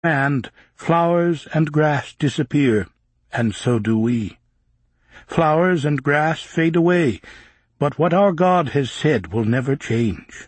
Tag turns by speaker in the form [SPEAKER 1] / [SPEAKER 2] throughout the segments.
[SPEAKER 1] And flowers and grass disappear, and so do we. Flowers and grass fade away, but what our God has said will never change.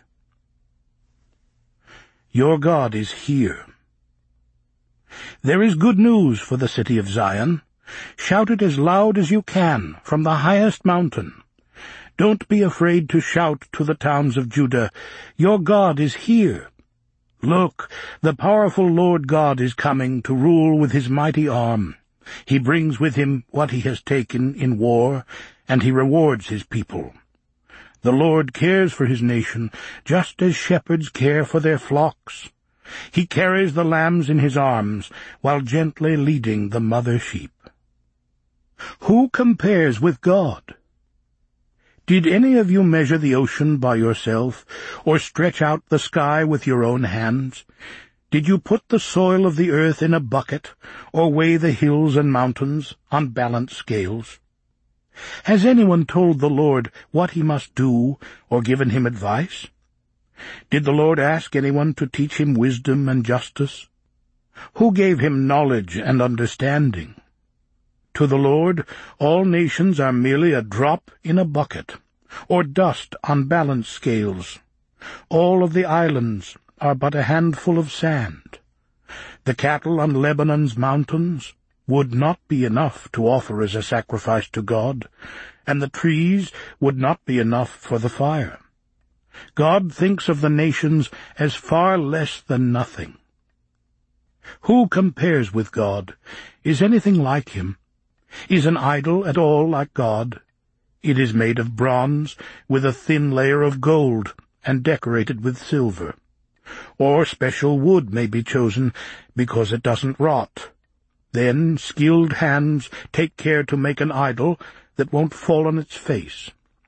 [SPEAKER 1] Your God is here. There is good news for the city of Zion. Shout it as loud as you can from the highest mountain. Don't be afraid to shout to the towns of Judah, your God is here. Look, the powerful Lord God is coming to rule with his mighty arm. He brings with him what he has taken in war, and he rewards his people. The Lord cares for his nation, just as shepherds care for their flocks. He carries the lambs in his arms, while gently leading the mother sheep. Who compares with God? Did any of you measure the ocean by yourself, or stretch out the sky with your own hands? Did you put the soil of the earth in a bucket, or weigh the hills and mountains on balanced scales? Has anyone told the Lord what he must do, or given him advice? Did the Lord ask anyone to teach him wisdom and justice? Who gave him knowledge and understanding? To the Lord, all nations are merely a drop in a bucket, or dust on balanced scales. All of the islands are but a handful of sand. The cattle on Lebanon's mountains would not be enough to offer as a sacrifice to God, and the trees would not be enough for the fire. God thinks of the nations as far less than nothing. Who compares with God? Is anything like him? Is an idol at all like God? It is made of bronze, with a thin layer of gold, and decorated with silver. Or special wood may be chosen, because it doesn't rot. Then skilled hands take care to make an idol that won't fall on its face.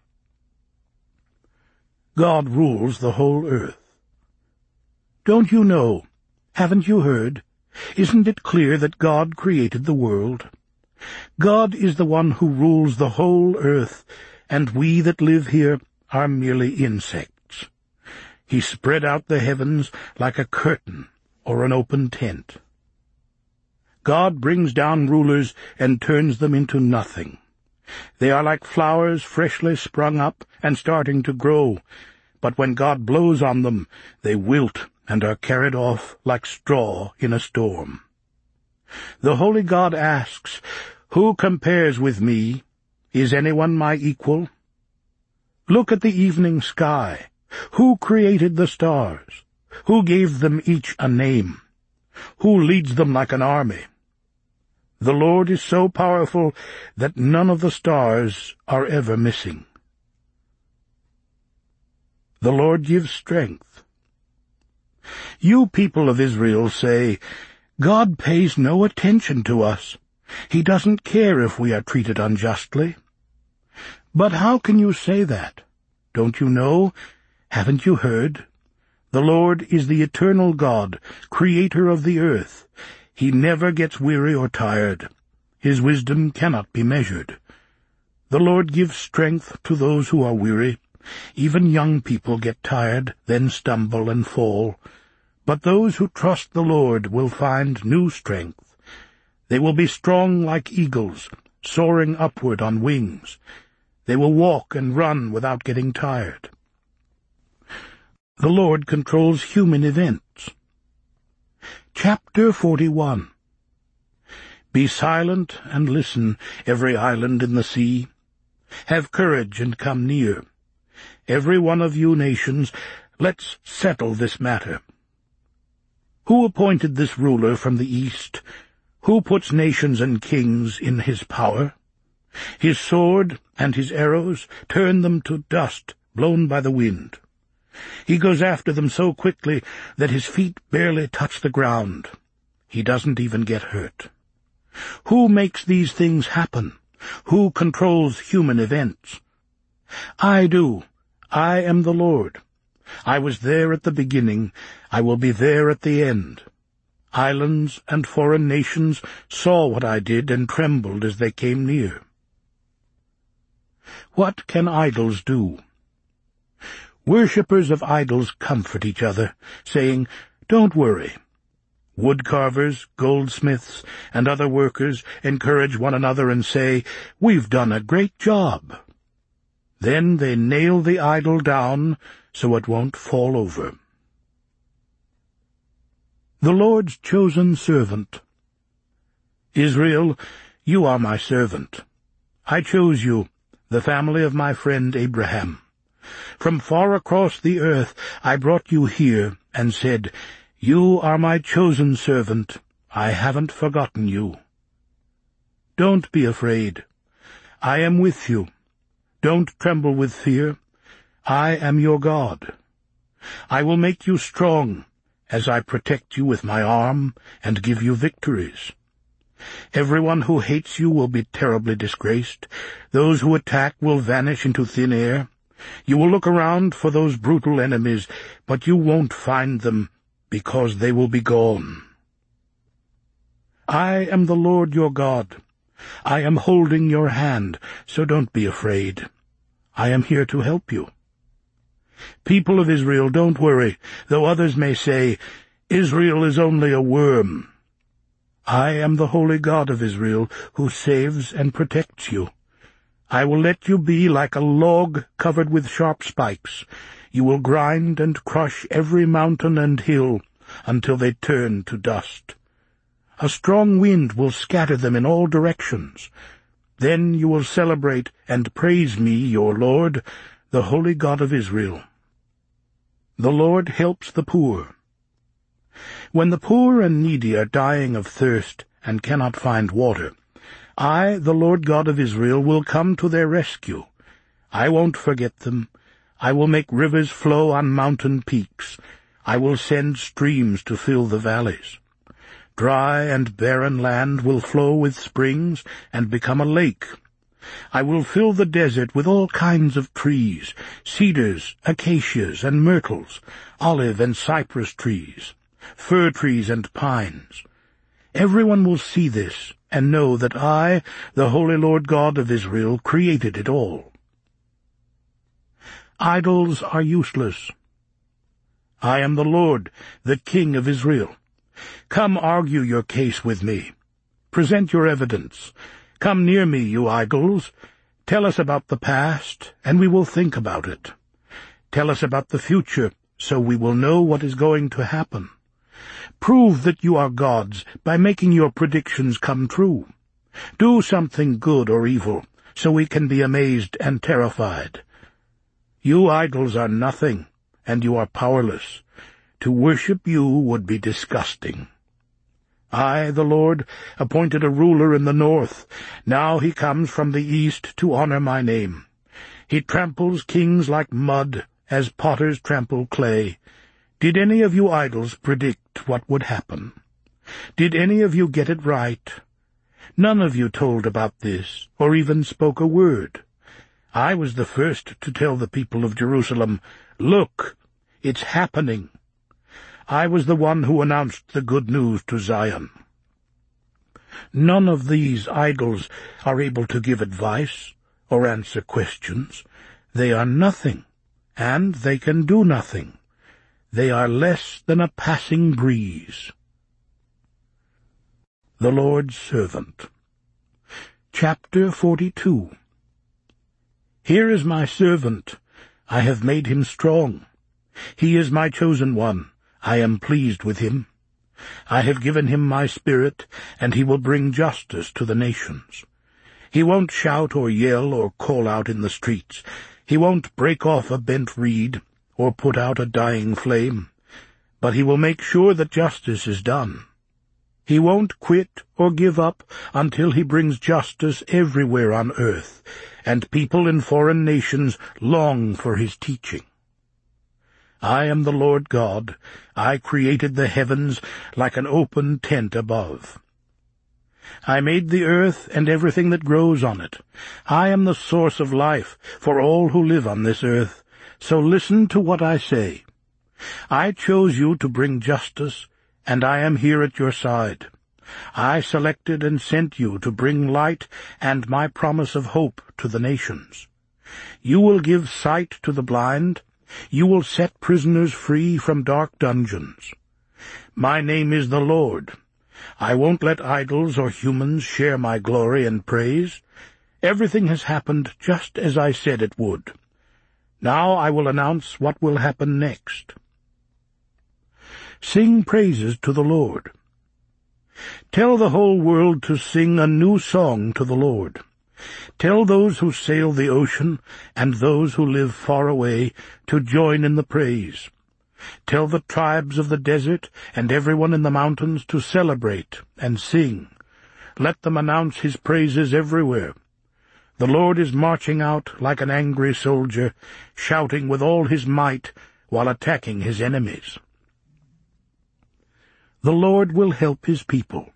[SPEAKER 1] God rules the whole earth. Don't you know? Haven't you heard? Isn't it clear that God created the world? God is the one who rules the whole earth, and we that live here are merely insects. He spread out the heavens like a curtain or an open tent. God brings down rulers and turns them into nothing. They are like flowers freshly sprung up and starting to grow, but when God blows on them, they wilt and are carried off like straw in a storm. The holy God asks, who compares with me? Is anyone my equal? Look at the evening sky. Who created the stars? Who gave them each a name? Who leads them like an army? The Lord is so powerful that none of the stars are ever missing. The Lord gives strength. You people of Israel say, God pays no attention to us. He doesn't care if we are treated unjustly. But how can you say that? Don't you know? Haven't you heard? The Lord is the eternal God, creator of the earth. He never gets weary or tired. His wisdom cannot be measured. The Lord gives strength to those who are weary. Even young people get tired, then stumble and fall. But those who trust the Lord will find new strength. They will be strong like eagles, soaring upward on wings. They will walk and run without getting tired. The Lord controls human events. Chapter 41. Be silent and listen, every island in the sea. Have courage and come near. Every one of you nations, let's settle this matter. Who appointed this ruler from the east? Who puts nations and kings in his power? His sword and his arrows turn them to dust blown by the wind. He goes after them so quickly that his feet barely touch the ground. He doesn't even get hurt. Who makes these things happen? Who controls human events? I do. I am the Lord. I was there at the beginning. I will be there at the end. Islands and foreign nations saw what I did and trembled as they came near. What can idols do? Worshippers of idols comfort each other, saying, "Don't worry. Woodcarvers, goldsmiths, and other workers encourage one another and say, "We've done a great job." Then they nail the idol down so it won't fall over. The Lord's chosen servant. Israel, you are my servant. I chose you, the family of my friend Abraham. From far across the earth I brought you here and said, "You are my chosen servant. I haven't forgotten you." Don't be afraid. I am with you. Don't tremble with fear. I am your God. I will make you strong as I protect you with my arm and give you victories. Everyone who hates you will be terribly disgraced. Those who attack will vanish into thin air. You will look around for those brutal enemies, but you won't find them, because they will be gone. I am the Lord your God. I am holding your hand, so don't be afraid. I am here to help you. People of Israel, don't worry, though others may say, "Israel is only a worm." I am the holy God of Israel, who saves and protects you. I will let you be like a log covered with sharp spikes. You will grind and crush every mountain and hill until they turn to dust. A strong wind will scatter them in all directions. Then you will celebrate and praise me, your Lord, the holy God of Israel. The Lord helps the poor. When the poor and needy are dying of thirst and cannot find water, I, the Lord God of Israel, will come to their rescue. I won't forget them. I will make rivers flow on mountain peaks. I will send streams to fill the valleys. Dry and barren land will flow with springs and become a lake. I will fill the desert with all kinds of trees, cedars, acacias, and myrtles, olive and cypress trees, fir trees and pines. Everyone will see this and know that I, the Holy Lord God of Israel, created it all. Idols are useless. I am the Lord, the King of Israel. Come argue your case with me. Present your evidence. Come near me, you idols. Tell us about the past, and we will think about it. Tell us about the future, so we will know what is going to happen. Prove that you are gods by making your predictions come true. Do something good or evil, so we can be amazed and terrified. You idols are nothing, and you are powerless. To worship you would be disgusting. I, the Lord, appointed a ruler in the north. Now he comes from the east to honor my name. He tramples kings like mud, as potters trample clay. Did any of you idols predict what would happen? Did any of you get it right? None of you told about this, or even spoke a word. I was the first to tell the people of Jerusalem, "Look, it's happening." I was the one who announced the good news to Zion. None of these idols are able to give advice or answer questions. They are nothing, and they can do nothing. They are less than a passing breeze. The Lord's Servant. Chapter 42. Here is my servant. I have made him strong. He is my chosen one. I am pleased with him. I have given him my spirit, and he will bring justice to the nations. He won't shout or yell or call out in the streets. He won't break off a bent reed or put out a dying flame, but he will make sure that justice is done. He won't quit or give up until he brings justice everywhere on earth, and people in foreign nations long for his teaching. I am the Lord God. I created the heavens like an open tent above. I made the earth and everything that grows on it. I am the source of life for all who live on this earth, so listen to what I say. I chose you to bring justice, and I am here at your side. I selected and sent you to bring light and my promise of hope to the nations. You will give sight to the blind. You will set prisoners free from dark dungeons. My name is the Lord. I won't let idols or humans share my glory and praise. Everything has happened just as I said it would. Now I will announce what will happen next. Sing praises to the Lord. Tell the whole world to sing a new song to the Lord. Tell those who sail the ocean and those who live far away to join in the praise. Tell the tribes of the desert and everyone in the mountains to celebrate and sing. Let them announce his praises everywhere. The Lord is marching out like an angry soldier, shouting with all his might while attacking his enemies. The Lord will help his people.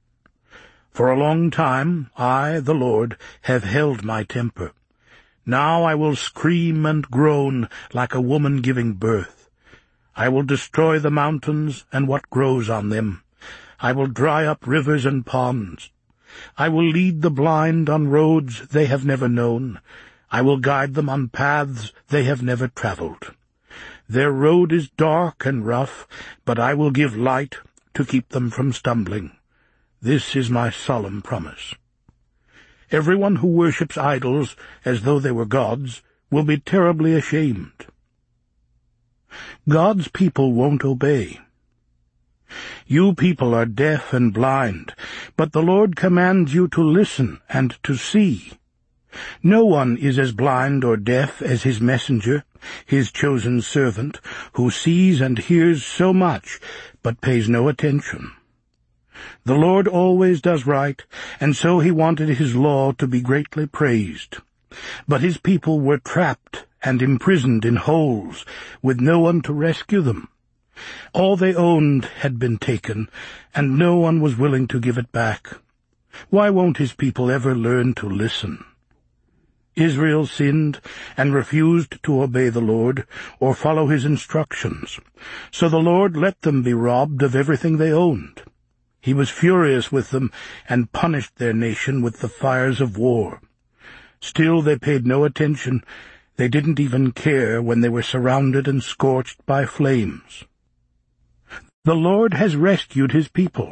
[SPEAKER 1] For a long time I, the Lord, have held my temper. Now I will scream and groan like a woman giving birth. I will destroy the mountains and what grows on them. I will dry up rivers and ponds. I will lead the blind on roads they have never known. I will guide them on paths they have never traveled. Their road is dark and rough, but I will give light to keep them from stumbling. This is my solemn promise. Everyone who worships idols as though they were gods will be terribly ashamed. God's people won't obey. You people are deaf and blind, but the Lord commands you to listen and to see. No one is as blind or deaf as his messenger, his chosen servant, who sees and hears so much, but pays no attention. The Lord always does right, and so he wanted his law to be greatly praised. But his people were trapped and imprisoned in holes, with no one to rescue them. All they owned had been taken, and no one was willing to give it back. Why won't his people ever learn to listen? Israel sinned and refused to obey the Lord or follow his instructions, so the Lord let them be robbed of everything they owned. He was furious with them and punished their nation with the fires of war. Still they paid no attention. They didn't even care when they were surrounded and scorched by flames. The Lord has rescued his people.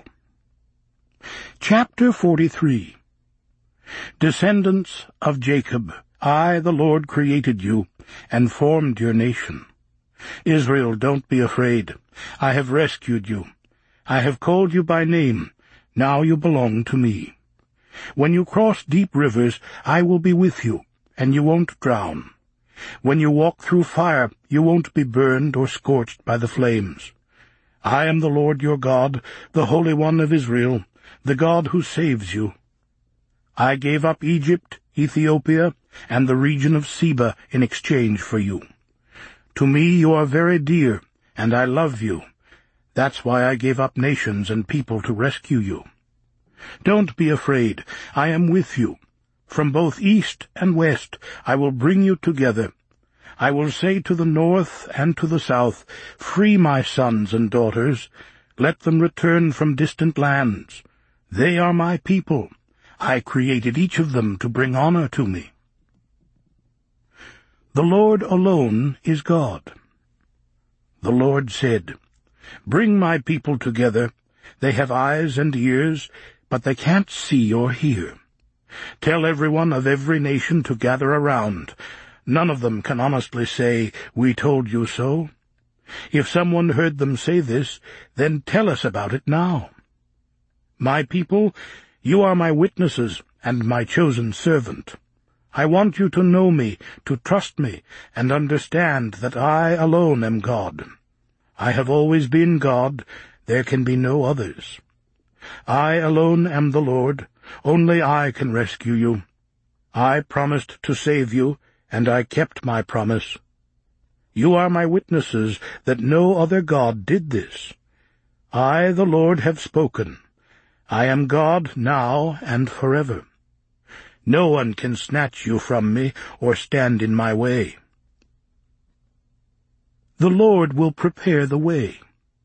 [SPEAKER 1] Chapter 43. Descendants of Jacob, I, the Lord, created you and formed your nation. Israel, don't be afraid. I have rescued you. I have called you by name. Now you belong to me. When you cross deep rivers, I will be with you, and you won't drown. When you walk through fire, you won't be burned or scorched by the flames. I am the Lord your God, the Holy One of Israel, the God who saves you. I gave up Egypt, Ethiopia, and the region of Seba in exchange for you. To me you are very dear, and I love you. That's why I gave up nations and people to rescue you. Don't be afraid. I am with you. From both east and west I will bring you together. I will say to the north and to the south, free my sons and daughters. Let them return from distant lands. They are my people. I created each of them to bring honor to me. The Lord alone is God. The Lord said, bring my people together. They have eyes and ears, but they can't see or hear. Tell everyone of every nation to gather around. None of them can honestly say, we told you so. If someone heard them say this, then tell us about it now. My people, you are my witnesses and my chosen servant. I want you to know me, to trust me, and understand that I alone am God. I have always been God. There can be no others. I alone am the Lord. Only I can rescue you. I promised to save you, and I kept my promise. You are my witnesses that no other God did this. I, the Lord, have spoken. I am God now and forever. No one can snatch you from me or stand in my way. The Lord will prepare the way.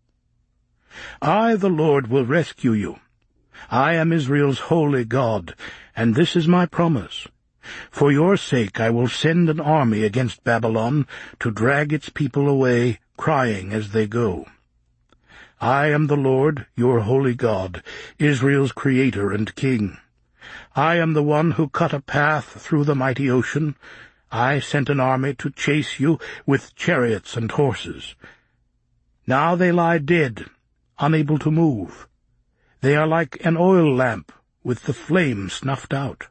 [SPEAKER 1] I, the Lord, will rescue you. I am Israel's holy God, and this is my promise. For your sake I will send an army against Babylon to drag its people away, crying as they go. I am the Lord, your holy God, Israel's Creator and King. I am the one who cut a path through the mighty ocean. I sent an army to chase you with chariots and horses. Now they lie dead, unable to move. They are like an oil lamp with the flame snuffed out.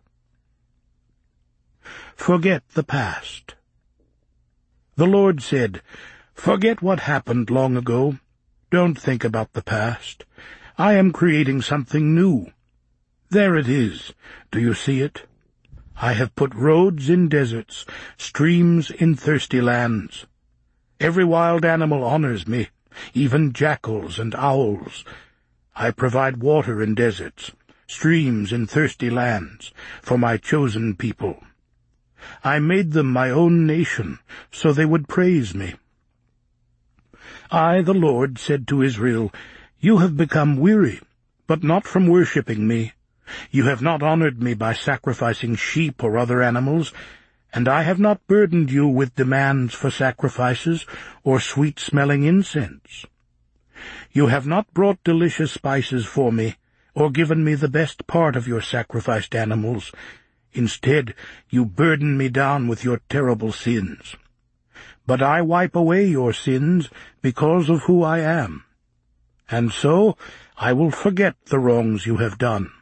[SPEAKER 1] Forget the past. The Lord said, "Forget what happened long ago. Don't think about the past. I am creating something new. There it is. Do you see it? I have put roads in deserts, streams in thirsty lands. Every wild animal honors me, even jackals and owls. I provide water in deserts, streams in thirsty lands, for my chosen people. I made them my own nation, so they would praise me. I, the Lord, said to Israel, You have become weary, but not from worshipping me. You have not honored me by sacrificing sheep or other animals, and I have not burdened you with demands for sacrifices or sweet-smelling incense. You have not brought delicious spices for me, or given me the best part of your sacrificed animals. Instead, you burden me down with your terrible sins. But I wipe away your sins because of who I am. And so I will forget the wrongs you have done.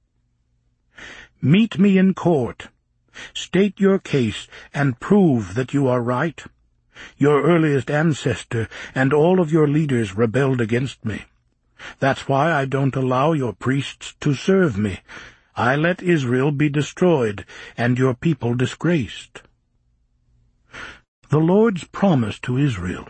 [SPEAKER 1] Meet me in court. State your case and prove that you are right. Your earliest ancestor and all of your leaders rebelled against me. That's why I don't allow your priests to serve me. I let Israel be destroyed and your people disgraced. The Lord's promise to Israel.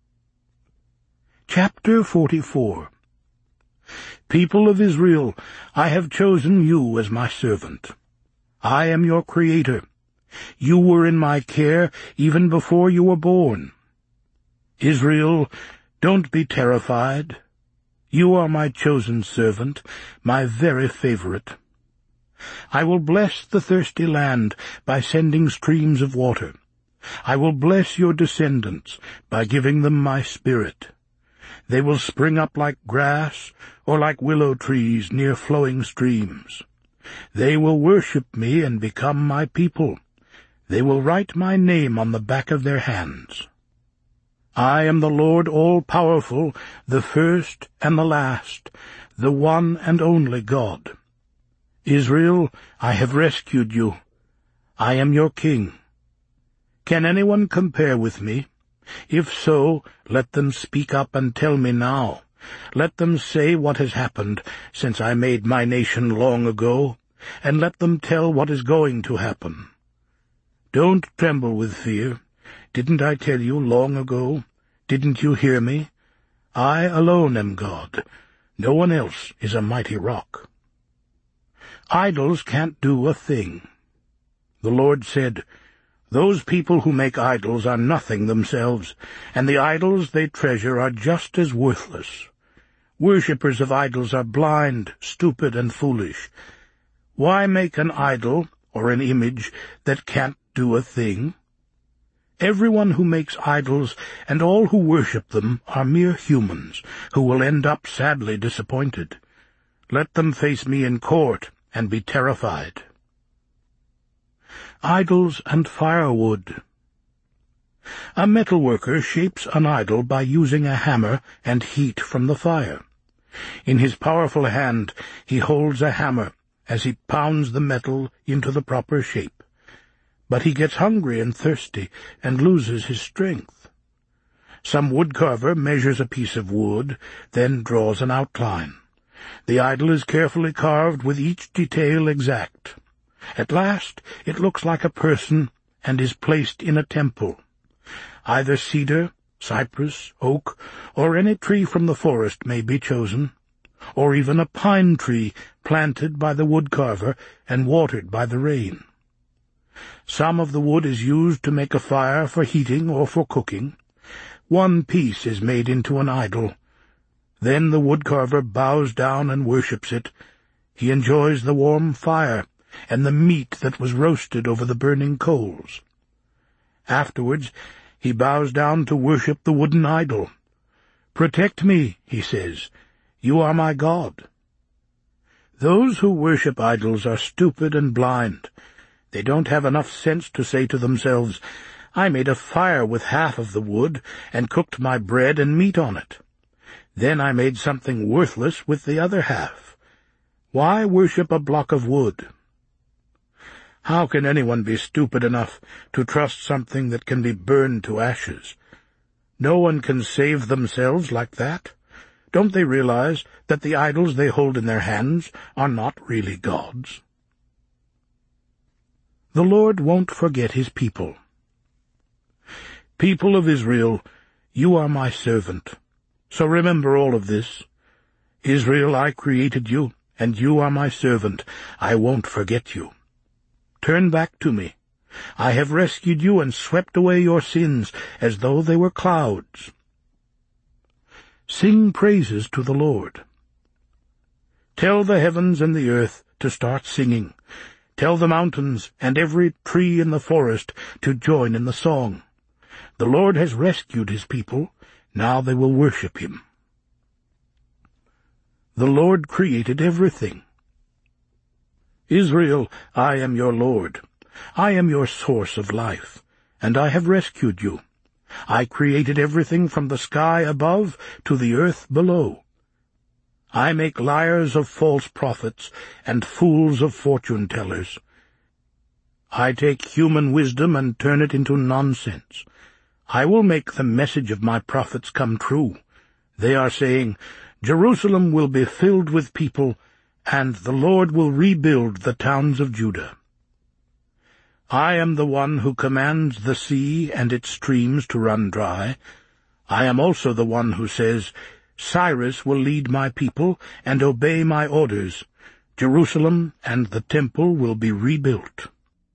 [SPEAKER 1] Chapter 44. People of Israel, I have chosen you as my servant. I am your Creator. You were in my care even before you were born. Israel, don't be terrified. You are my chosen servant, my very favorite. I will bless the thirsty land by sending streams of water. I will bless your descendants by giving them my spirit. They will spring up like grass or like willow trees near flowing streams. They will worship me and become my people. They will write my name on the back of their hands. I am the Lord all-powerful, the first and the last, the one and only God. Israel, I have rescued you. I am your king. Can anyone compare with me? If so, let them speak up and tell me now. Let them say what has happened since I made my nation long ago, and let them tell what is going to happen. Don't tremble with fear. Didn't I tell you long ago? Didn't you hear me? I alone am God. No one else is a mighty rock. Idols can't do a thing. The Lord said, Those people who make idols are nothing themselves, and the idols they treasure are just as worthless. Worshippers of idols are blind, stupid, and foolish. Why make an idol or an image that can't do a thing? Everyone who makes idols and all who worship them are mere humans who will end up sadly disappointed. Let them face me in court and be terrified. Idols and firewood. A metalworker shapes an idol by using a hammer and heat from the fire. In his powerful hand he holds a hammer as he pounds the metal into the proper shape. But he gets hungry and thirsty and loses his strength. Some woodcarver measures a piece of wood, then draws an outline. The idol is carefully carved with each detail exact. At last it looks like a person and is placed in a temple. Either cedar, cypress, oak, or any tree from the forest may be chosen, or even a pine tree planted by the woodcarver and watered by the rain. Some of the wood is used to make a fire for heating or for cooking. One piece is made into an idol. Then the woodcarver bows down and worships it. He enjoys the warm fire and the meat that was roasted over the burning coals. Afterwards he bows down to worship the wooden idol. "Protect me," he says. "You are my God." Those who worship idols are stupid and blind. They don't have enough sense to say to themselves, "I made a fire with half of the wood, and cooked my bread and meat on it. Then I made something worthless with the other half. Why worship a block of wood?" How can anyone be stupid enough to trust something that can be burned to ashes? No one can save themselves like that. Don't they realize that the idols they hold in their hands are not really gods? The Lord won't forget his people. People of Israel, you are my servant. So remember all of this. Israel, I created you, and you are my servant. I won't forget you. Turn back to me. I have rescued you and swept away your sins as though they were clouds. Sing praises to the Lord. Tell the heavens and the earth to start singing. Tell the mountains and every tree in the forest to join in the song. The Lord has rescued his people. Now they will worship him. The Lord created everything. Israel, I am your Lord. I am your source of life, and I have rescued you. I created everything from the sky above to the earth below. I make liars of false prophets and fools of fortune-tellers. I take human wisdom and turn it into nonsense. I will make the message of my prophets come true. They are saying, Jerusalem will be filled with people, and the Lord will rebuild the towns of Judah. I am the one who commands the sea and its streams to run dry. I am also the one who says, Cyrus will lead my people and obey my orders. Jerusalem and the temple will be rebuilt.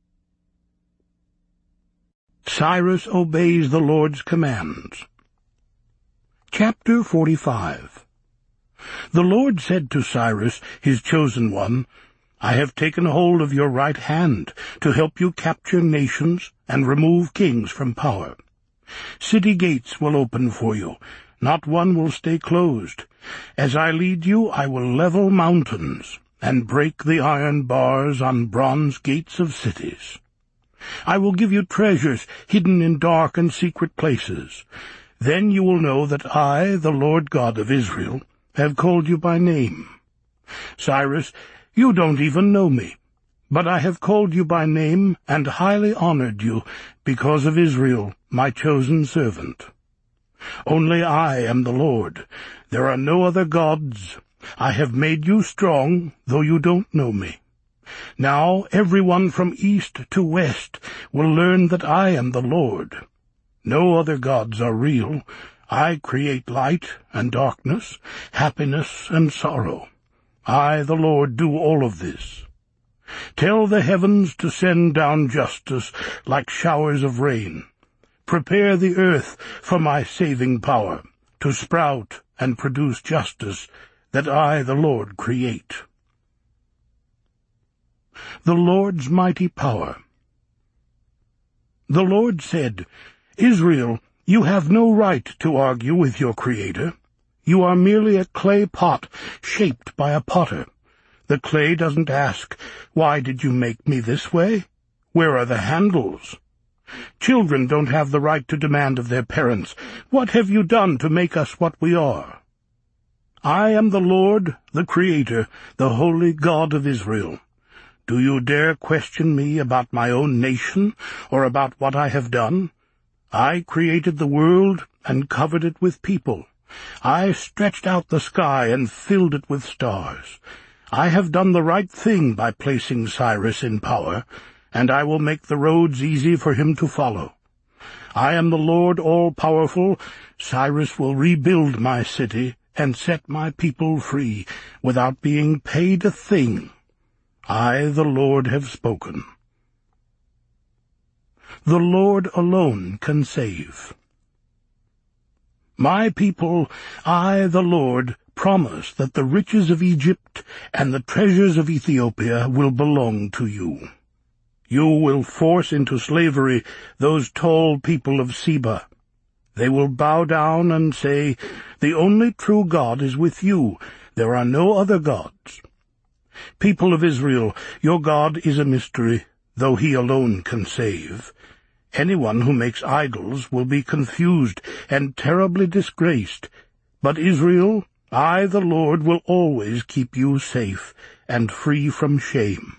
[SPEAKER 1] Cyrus obeys the Lord's commands. Chapter 45. The Lord said to Cyrus, his chosen one, I have taken hold of your right hand to help you capture nations and remove kings from power. City gates will open for you. Not one will stay closed. As I lead you, I will level mountains and break the iron bars on bronze gates of cities. I will give you treasures hidden in dark and secret places. Then you will know that I, the Lord God of Israel, have called you by name. Cyrus, you don't even know me, but I have called you by name and highly honored you because of Israel, my chosen servant. Only I am the Lord. There are no other gods. I have made you strong, though you don't know me. Now everyone from east to west will learn that I am the Lord. No other gods are real. I create light and darkness, happiness and sorrow. I, the Lord, do all of this. Tell the heavens to send down justice like showers of rain. Prepare the earth for my saving power, to sprout and produce justice, that I, the Lord, create. The Lord's mighty power. The Lord said, Israel, you have no right to argue with your Creator. You are merely a clay pot shaped by a potter. The clay doesn't ask, why did you make me this way? Where are the handles? Children don't have the right to demand of their parents, what have you done to make us what we are? I am the Lord, the Creator, the Holy God of Israel. Do you dare question me about my own nation, or about what I have done? I created the world and covered it with people. I stretched out the sky and filled it with stars. I have done the right thing by placing Cyrus in power, and I will make the roads easy for him to follow. I am the Lord all-powerful. Cyrus will rebuild my city and set my people free without being paid a thing. I, the Lord, have spoken. The Lord alone can save. My people, I, the Lord, promise that the riches of Egypt and the treasures of Ethiopia will belong to you. You will force into slavery those tall people of Seba. They will bow down and say, "The only true God is with you. There are no other gods." People of Israel, your God is a mystery, though he alone can save. Anyone who makes idols will be confused and terribly disgraced. But Israel, I, the Lord, will always keep you safe and free from shame.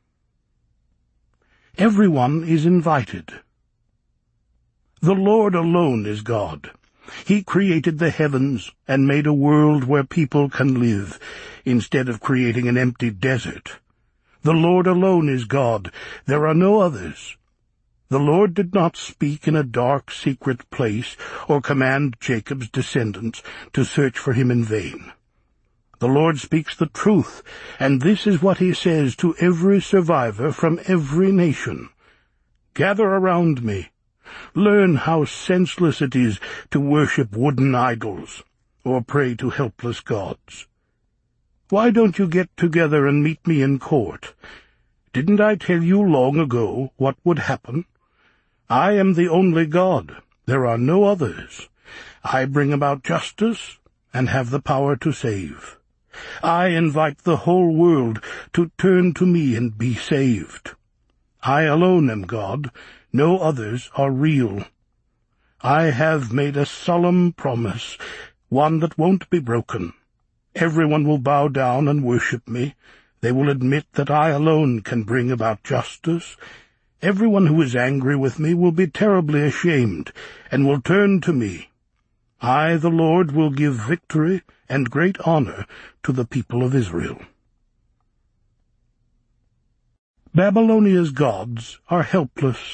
[SPEAKER 1] Everyone is invited. The Lord alone is God. He created the heavens and made a world where people can live, instead of creating an empty desert. The Lord alone is God. There are no others. The Lord did not speak in a dark, secret place or command Jacob's descendants to search for him in vain. The Lord speaks the truth, and this is what he says to every survivor from every nation. Gather around me. Learn how senseless it is to worship wooden idols or pray to helpless gods. Why don't you get together and meet me in court? Didn't I tell you long ago what would happen? I am the only God. There are no others. I bring about justice and have the power to save. I invite the whole world to turn to me and be saved. I alone am God. No others are real. I have made a solemn promise, one that won't be broken. Everyone will bow down and worship me. They will admit that I alone can bring about justice. Everyone who is angry with me will be terribly ashamed and will turn to me. I, the Lord, will give victory and great honor to the people of Israel. Babylonia's gods are helpless.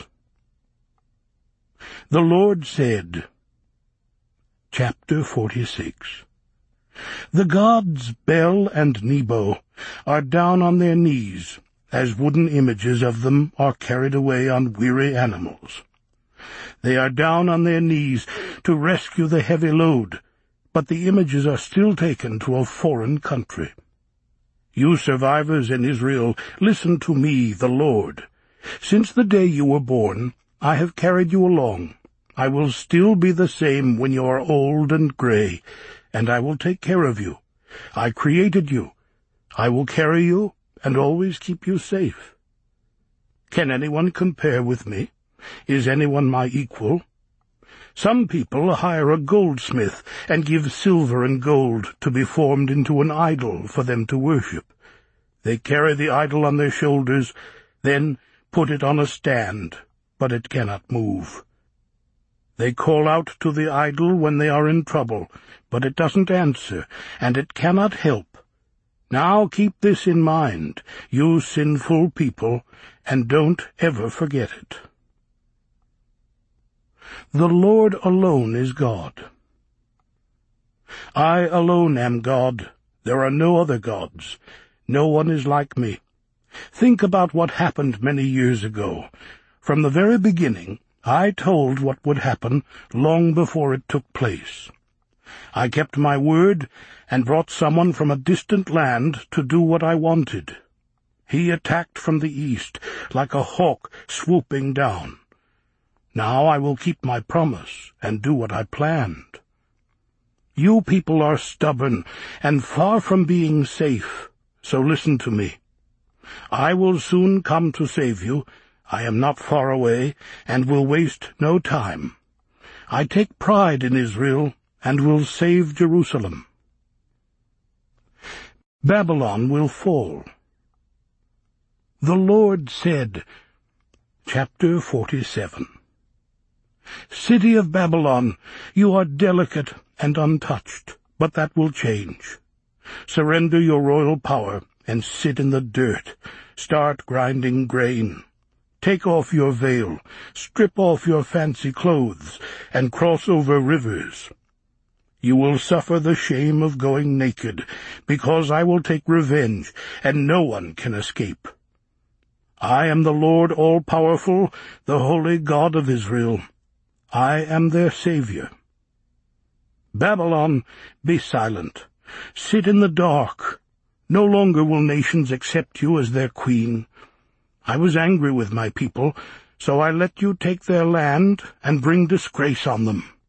[SPEAKER 1] The Lord said, Chapter 46. The gods Bel and Nebo are down on their knees, as wooden images of them are carried away on weary animals. They are down on their knees to rescue the heavy load, but the images are still taken to a foreign country. You survivors in Israel, listen to me, the Lord. Since the day you were born, I have carried you along. I will still be the same when you are old and gray, and I will take care of you. I created you. I will carry you and always keep you safe. Can anyone compare with me? Is anyone my equal? Some people hire a goldsmith and give silver and gold to be formed into an idol for them to worship. They carry the idol on their shoulders, then put it on a stand, but it cannot move. They call out to the idol when they are in trouble, but it doesn't answer, and it cannot help. Now keep this in mind, you sinful people, and don't ever forget it. The Lord alone is God. I alone am God. There are no other gods. No one is like me. Think about what happened many years ago. From the very beginning, I told what would happen long before it took place. I kept my word and brought someone from a distant land to do what I wanted. He attacked from the east, like a hawk swooping down. Now I will keep my promise and do what I planned. You people are stubborn and far from being safe, so listen to me. I will soon come to save you. I am not far away and will waste no time. I take pride in Israel and will save Jerusalem. Babylon will fall. The Lord said, Chapter 47. City of Babylon, you are delicate and untouched, but that will change. Surrender your royal power and sit in the dirt. Start grinding grain. Take off your veil, strip off your fancy clothes, and cross over rivers. You will suffer the shame of going naked, because I will take revenge, and no one can escape. I am the Lord all-powerful, the holy God of Israel. I am their Savior. Babylon, be silent. Sit in the dark. No longer will nations accept you as their queen. I was angry with my people, so I let you take their land and bring disgrace on them.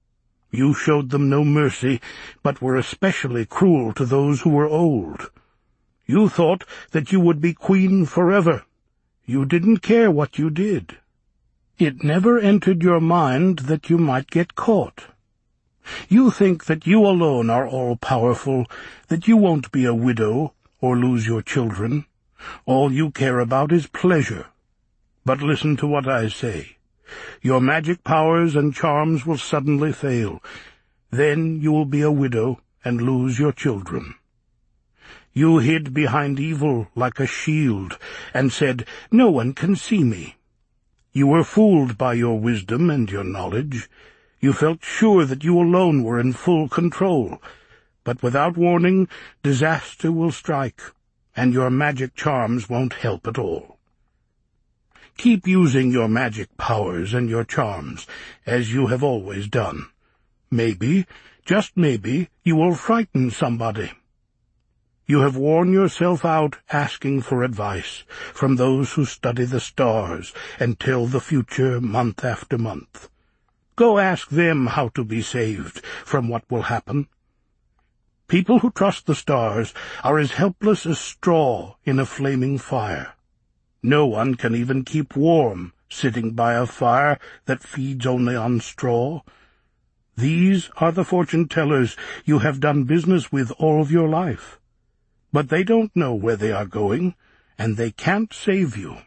[SPEAKER 1] You showed them no mercy, but were especially cruel to those who were old. You thought that you would be queen forever. You didn't care what you did. It never entered your mind that you might get caught. You think that you alone are all-powerful, that you won't be a widow or lose your children. All you care about is pleasure. But listen to what I say. Your magic powers and charms will suddenly fail. Then you will be a widow and lose your children. You hid behind evil like a shield, and said, "No one can see me." You were fooled by your wisdom and your knowledge. You felt sure that you alone were in full control. But without warning, disaster will strike, and your magic charms won't help at all. Keep using your magic powers and your charms, as you have always done. Maybe, just maybe, you will frighten somebody. You have worn yourself out asking for advice from those who study the stars and tell the future month after month. Go ask them how to be saved from what will happen. People who trust the stars are as helpless as straw in a flaming fire. No one can even keep warm sitting by a fire that feeds only on straw. These are the fortune-tellers you have done business with all of your life. But they don't know where they are going, and they can't save you.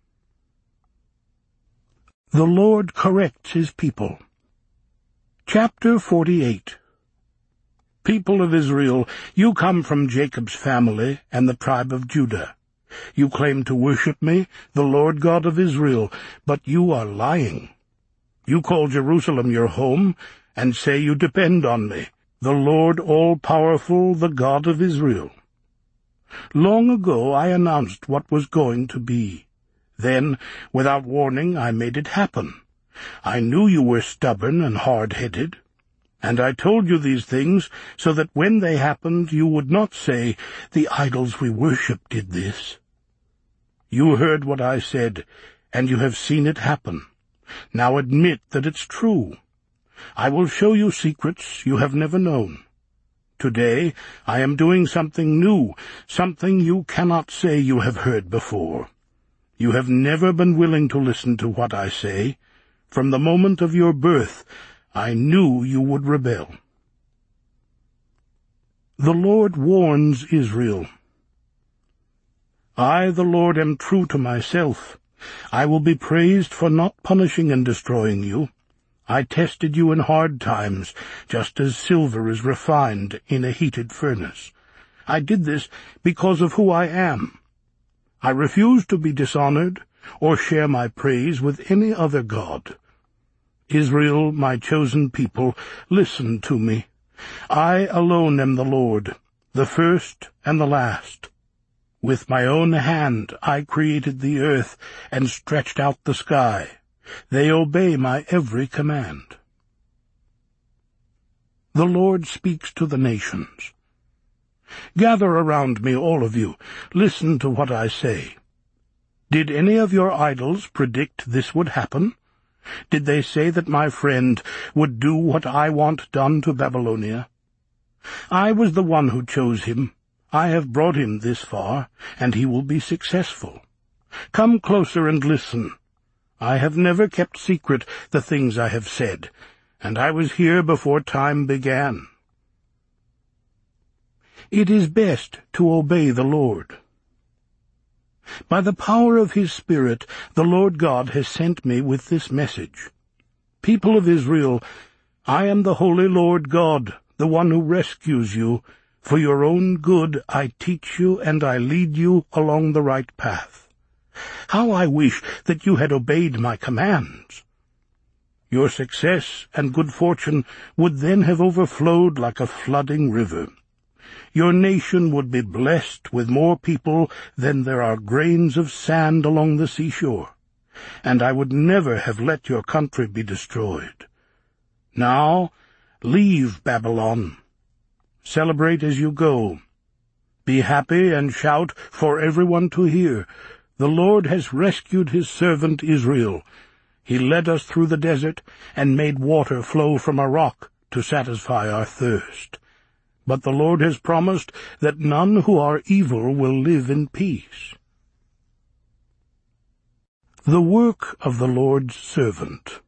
[SPEAKER 1] The Lord corrects his people. Chapter 48. People of Israel, you come from Jacob's family and the tribe of Judah. You claim to worship me, the Lord God of Israel, but you are lying. You call Jerusalem your home, and say you depend on me, the Lord all-powerful, the God of Israel. Long ago I announced what was going to be. Then, without warning, I made it happen. I knew you were stubborn and hard-headed, and I told you these things so that when they happened you would not say, "The idols we worship did this." You heard what I said, and you have seen it happen. Now admit that it's true. I will show you secrets you have never known. Today I am doing something new, something you cannot say you have heard before. You have never been willing to listen to what I say. From the moment of your birth, I knew you would rebel. The Lord warns Israel. I, the Lord, am true to myself. I will be praised for not punishing and destroying you. I tested you in hard times, just as silver is refined in a heated furnace. I did this because of who I am. I refuse to be dishonored or share my praise with any other god. Israel, my chosen people, listen to me. I alone am the Lord, the first and the last. With my own hand I created the earth and stretched out the sky. They obey my every command. The Lord speaks to the nations. Gather around me, all of you. Listen to what I say. Did any of your idols predict this would happen? Did they say that my friend would do what I want done to Babylonia? I was the one who chose him. I have brought him this far, and he will be successful. Come closer and listen. I have never kept secret the things I have said, and I was here before time began. It is best to obey the Lord. By the power of his Spirit, the Lord God has sent me with this message. People of Israel, I am the Holy Lord God, the one who rescues you. For your own good I teach you and I lead you along the right path. How I wish that you had obeyed my commands! Your success and good fortune would then have overflowed like a flooding river. Your nation would be blessed with more people than there are grains of sand along the seashore, and I would never have let your country be destroyed. Now, leave Babylon. Celebrate as you go. Be happy and shout for everyone to hear. The Lord has rescued his servant Israel. He led us through the desert and made water flow from a rock to satisfy our thirst. But the Lord has promised that none who are evil will live in peace. The work of the Lord's servant.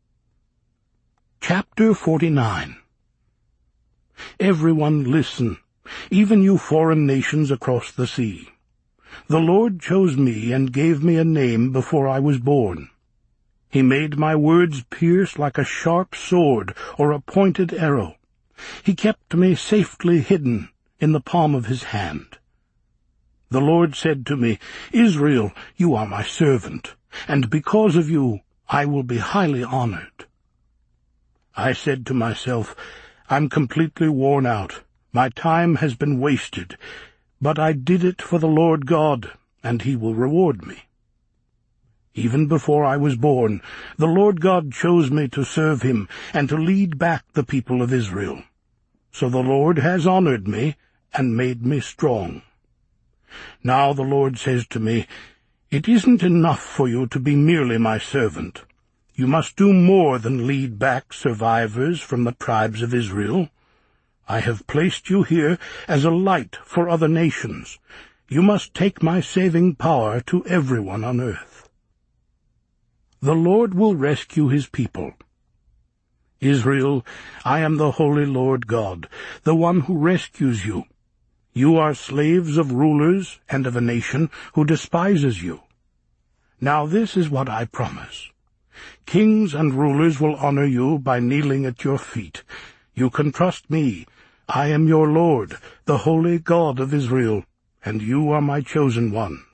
[SPEAKER 1] Chapter 49. Everyone listen, even you foreign nations across the sea. The Lord chose me and gave me a name before I was born. He made my words pierce like a sharp sword or a pointed arrow. He kept me safely hidden in the palm of his hand. The Lord said to me, Israel, you are my servant, and because of you I will be highly honored. I said to myself, I'm completely worn out. My time has been wasted, but I did it for the Lord God, and he will reward me. Even before I was born, the Lord God chose me to serve him and to lead back the people of Israel. So the Lord has honored me and made me strong. Now the Lord says to me, It isn't enough for you to be merely my servant. You must do more than lead back survivors from the tribes of Israel. I have placed you here as a light for other nations. You must take my saving power to everyone on earth. The Lord will rescue his people. Israel, I am the Holy Lord God, the one who rescues you. You are slaves of rulers and of a nation who despises you. Now this is what I promise. Kings and rulers will honor you by kneeling at your feet. You can trust me. I am your Lord, the Holy God of Israel, and you are my chosen ones.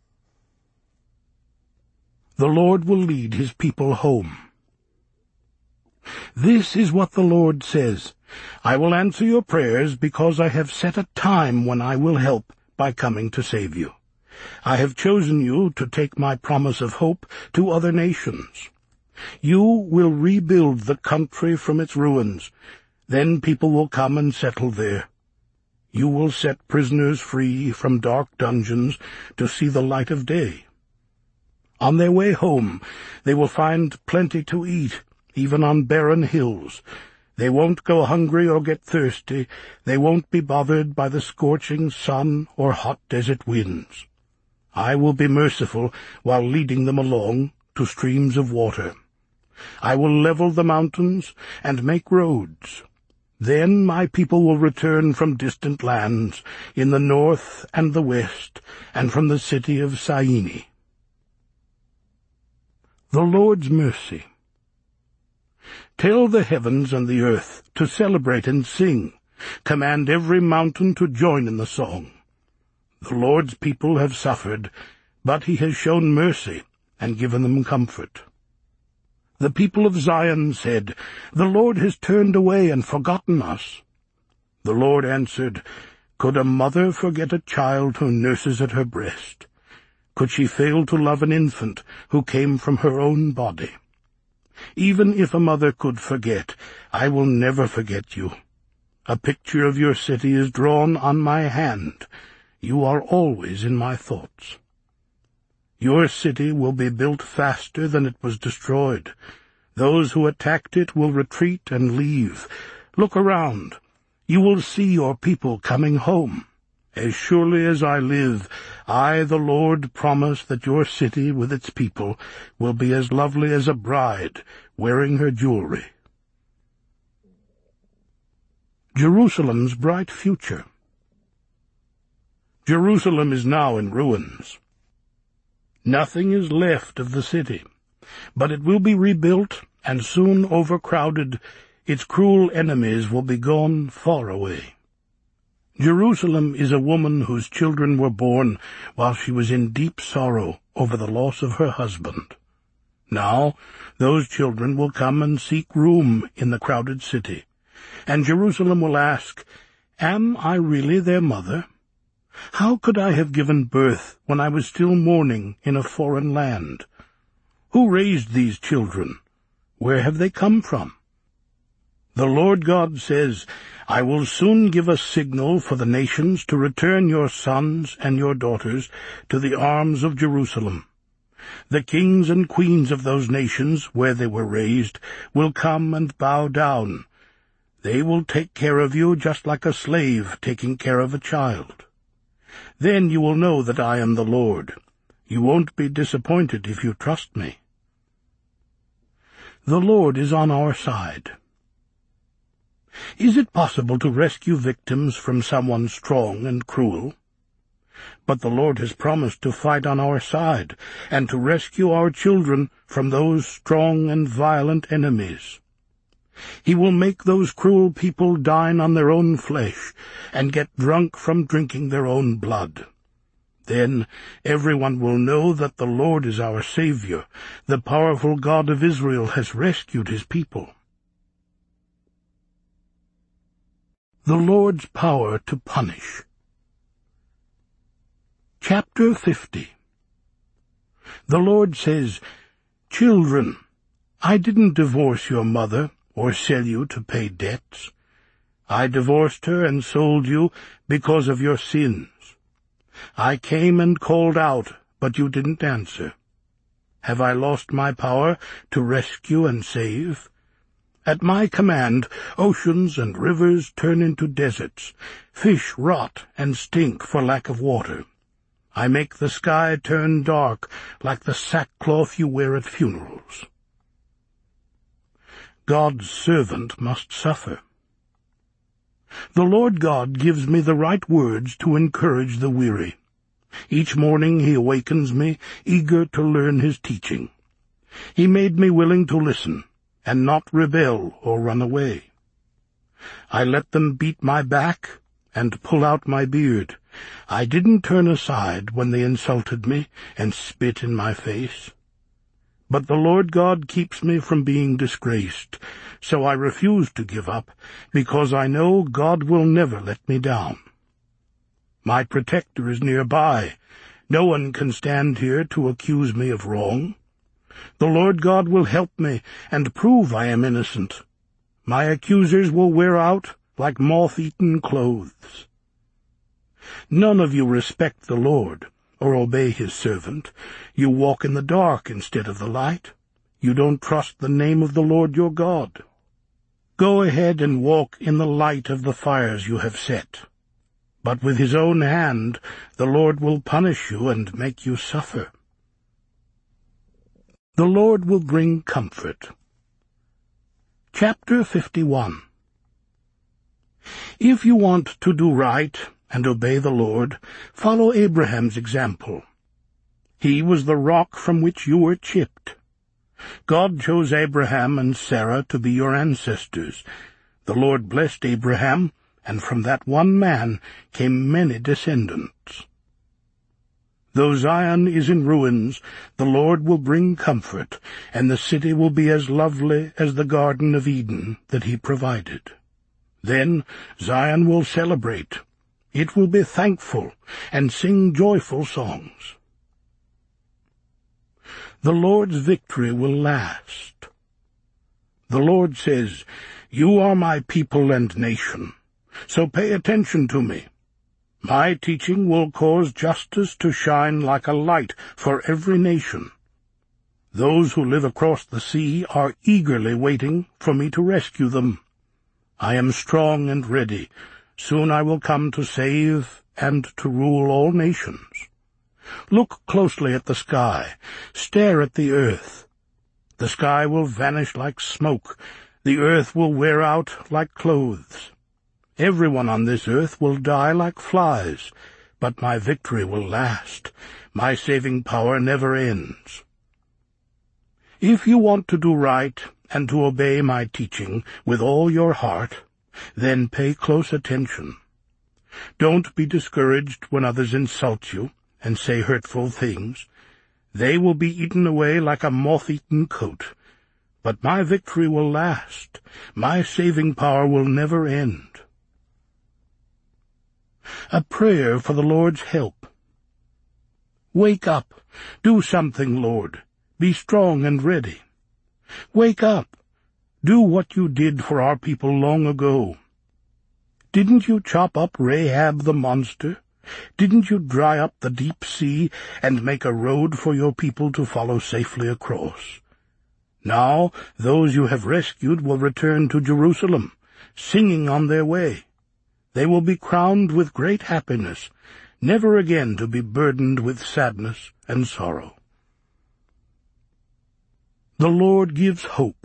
[SPEAKER 1] The Lord will lead his people home. This is what the Lord says. I will answer your prayers because I have set a time when I will help by coming to save you. I have chosen you to take my promise of hope to other nations. You will rebuild the country from its ruins. Then people will come and settle there. You will set prisoners free from dark dungeons to see the light of day. On their way home, they will find plenty to eat, even on barren hills. They won't go hungry or get thirsty. They won't be bothered by the scorching sun or hot desert winds. I will be merciful while leading them along to streams of water. I will level the mountains and make roads. Then my people will return from distant lands, in the north and the west, and from the city of Syene. The Lord's mercy. Tell the heavens and the earth to celebrate and sing. Command every mountain to join in the song. The Lord's people have suffered, but he has shown mercy and given them comfort. The people of Zion said, The Lord has turned away and forgotten us. The Lord answered, Could a mother forget a child who nurses at her breast? Could she fail to love an infant who came from her own body? Even if a mother could forget, I will never forget you. A picture of your city is drawn on my hand. You are always in my thoughts. Your city will be built faster than it was destroyed. Those who attacked it will retreat and leave. Look around. You will see your people coming home. As surely as I live, I, the Lord, promise that your city with its people will be as lovely as a bride wearing her jewelry. Jerusalem's bright future. Jerusalem is now in ruins. Nothing is left of the city, but it will be rebuilt and soon overcrowded. Its cruel enemies will be gone far away. Jerusalem is a woman whose children were born while she was in deep sorrow over the loss of her husband. Now those children will come and seek room in the crowded city, and Jerusalem will ask, Am I really their mother? How could I have given birth when I was still mourning in a foreign land? Who raised these children? Where have they come from? The Lord God says, I will soon give a signal for the nations to return your sons and your daughters to the arms of Jerusalem. The kings and queens of those nations where they were raised will come and bow down. They will take care of you just like a slave taking care of a child. Then you will know that I am the Lord. You won't be disappointed if you trust me. The Lord is on our side. Is it possible to rescue victims from someone strong and cruel? But the Lord has promised to fight on our side and to rescue our children from those strong and violent enemies. He will make those cruel people dine on their own flesh and get drunk from drinking their own blood. Then everyone will know that the Lord is our Savior. The powerful God of Israel has rescued his people. The Lord's power to punish. Chapter 50. The Lord says, "Children, I didn't divorce your mother or sell you to pay debts. I divorced her and sold you because of your sins. I came and called out, but you didn't answer. Have I lost my power to rescue and save? At my command, oceans and rivers turn into deserts. Fish rot and stink for lack of water. I make the sky turn dark like the sackcloth you wear at funerals." God's servant must suffer. The Lord God gives me the right words to encourage the weary. Each morning he awakens me, eager to learn his teaching. He made me willing to listen, and not rebel or run away. I let them beat my back and pull out my beard. I didn't turn aside when they insulted me and spit in my face. But the Lord God keeps me from being disgraced, so I refuse to give up, because I know God will never let me down. My protector is nearby. No one can stand here to accuse me of wrong. The Lord God will help me and prove I am innocent. My accusers will wear out like moth-eaten clothes. None of you respect the Lord or obey his servant. You walk in the dark instead of the light. You don't trust the name of the Lord your God. Go ahead and walk in the light of the fires you have set. But with his own hand the Lord will punish you and make you suffer. The Lord will bring comfort. Chapter 51. If you want to do right and obey the Lord, follow Abraham's example. He was the rock from which you were chipped. God chose Abraham and Sarah to be your ancestors. The Lord blessed Abraham, and from that one man came many descendants. Though Zion is in ruins, the Lord will bring comfort, and the city will be as lovely as the Garden of Eden that he provided. Then Zion will celebrate. It will be thankful and sing joyful songs. The Lord's victory will last. The Lord says, "You are my people and nation, so pay attention to me. My teaching will cause justice to shine like a light for every nation. Those who live across the sea are eagerly waiting for me to rescue them. I am strong and ready. Soon I will come to save and to rule all nations. Look closely at the sky. Stare at the earth. The sky will vanish like smoke. The earth will wear out like clothes. Everyone on this earth will die like flies, but my victory will last. My saving power never ends. If you want to do right and to obey my teaching with all your heart, then pay close attention. Don't be discouraged when others insult you and say hurtful things. They will be eaten away like a moth-eaten coat. But my victory will last. My saving power will never end. A prayer for the Lord's help. Wake up. Do something, Lord. Be strong and ready. Wake up. Do what you did for our people long ago. Didn't you chop up Rahab the monster? Didn't you dry up the deep sea and make a road for your people to follow safely across? Now those you have rescued will return to Jerusalem, singing on their way. They will be crowned with great happiness, never again to be burdened with sadness and sorrow. The Lord gives hope.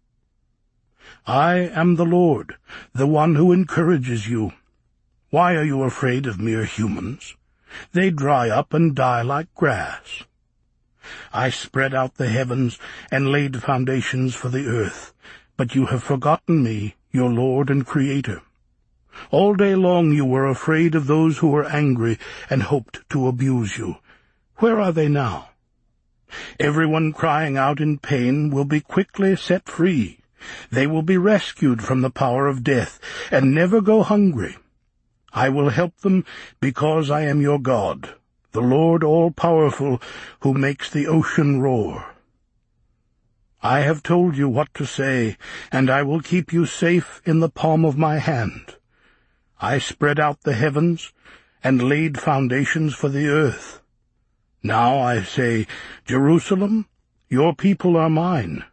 [SPEAKER 1] I am the Lord, the one who encourages you. Why are you afraid of mere humans? They dry up and die like grass. I spread out the heavens and laid foundations for the earth, but you have forgotten me, your Lord and Creator. All day long you were afraid of those who were angry and hoped to abuse you. Where are they now? Everyone crying out in pain will be quickly set free. They will be rescued from the power of death and never go hungry. I will help them because I am your God, the Lord all-powerful, who makes the ocean roar. I have told you what to say, and I will keep you safe in the palm of my hand. I spread out the heavens and laid foundations for the earth. Now I say, Jerusalem, your people are mine.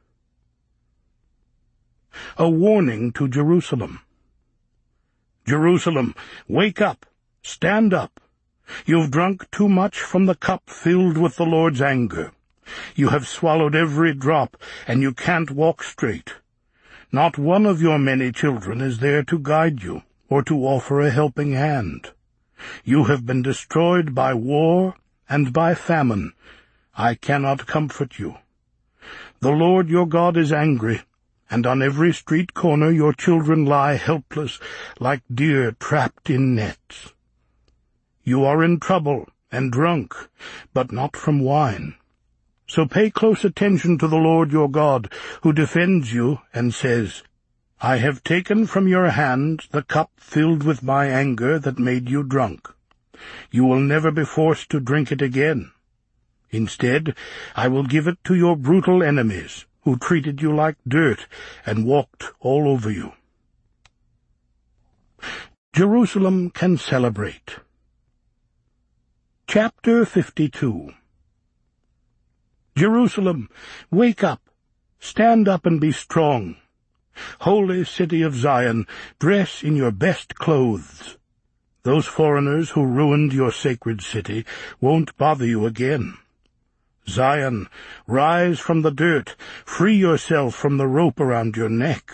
[SPEAKER 1] A warning to Jerusalem. Jerusalem, wake up, stand up. You've drunk too much from the cup filled with the Lord's anger. You have swallowed every drop, and you can't walk straight. Not one of your many children is there to guide you, or to offer a helping hand. You have been destroyed by war and by famine. I cannot comfort you. The Lord your God is angry, and on every street corner your children lie helpless, like deer trapped in nets. You are in trouble and drunk, but not from wine. So pay close attention to the Lord your God, who defends you and says, I have taken from your hand the cup filled with my anger that made you drunk. You will never be forced to drink it again. Instead, I will give it to your brutal enemies, who treated you like dirt and walked all over you. Jerusalem can celebrate. Chapter 52. Jerusalem, wake up, stand up and be strong. Holy city of Zion, dress in your best clothes. Those foreigners who ruined your sacred city won't bother you again. Zion, rise from the dirt, free yourself from the rope around your neck.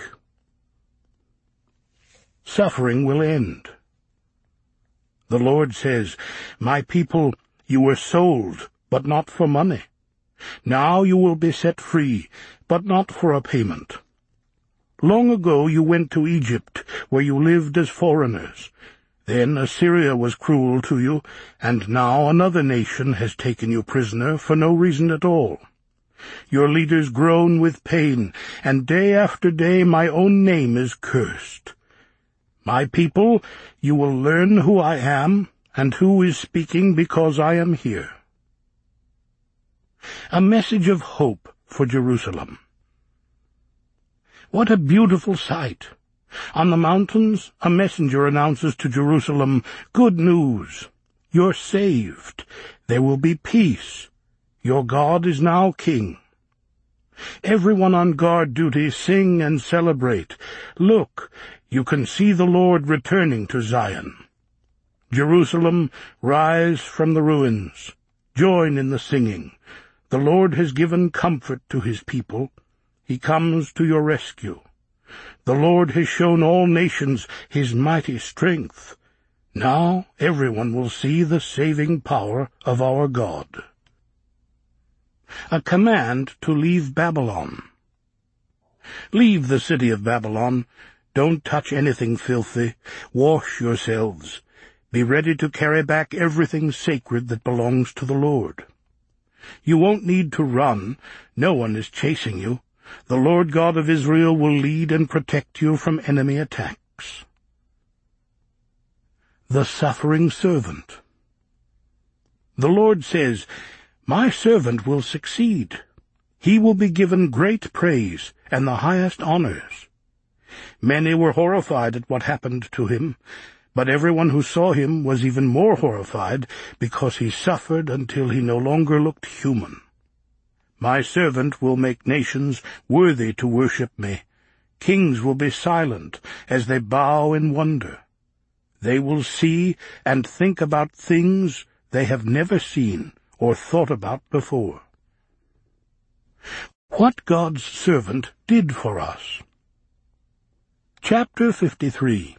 [SPEAKER 1] Suffering will end. The Lord says, My people, you were sold, but not for money. Now you will be set free, but not for a payment. Long ago you went to Egypt, where you lived as foreigners. Then Assyria was cruel to you, and now another nation has taken you prisoner for no reason at all. Your leaders groan with pain, and day after day my own name is cursed. My people, you will learn who I am, and who is speaking because I am here. A message of hope for Jerusalem. What a beautiful sight! On the mountains, a messenger announces to Jerusalem, Good news! You're saved. There will be peace. Your God is now king. Everyone on guard duty sing and celebrate. Look, you can see the Lord returning to Zion. Jerusalem, rise from the ruins. Join in the singing. The Lord has given comfort to his people. He comes to your rescue. The Lord has shown all nations his mighty strength. Now everyone will see the saving power of our God. A command to leave Babylon. Leave the city of Babylon. Don't touch anything filthy. Wash yourselves. Be ready to carry back everything sacred that belongs to the Lord. You won't need to run. No one is chasing you. The Lord God of Israel will lead and protect you from enemy attacks. The suffering servant. The Lord says, My servant will succeed. He will be given great praise and the highest honors. Many were horrified at what happened to him, but everyone who saw him was even more horrified because he suffered until he no longer looked human. My servant will make nations worthy to worship me. Kings will be silent as they bow in wonder. They will see and think about things they have never seen or thought about before. What God's servant did for us. Chapter 53.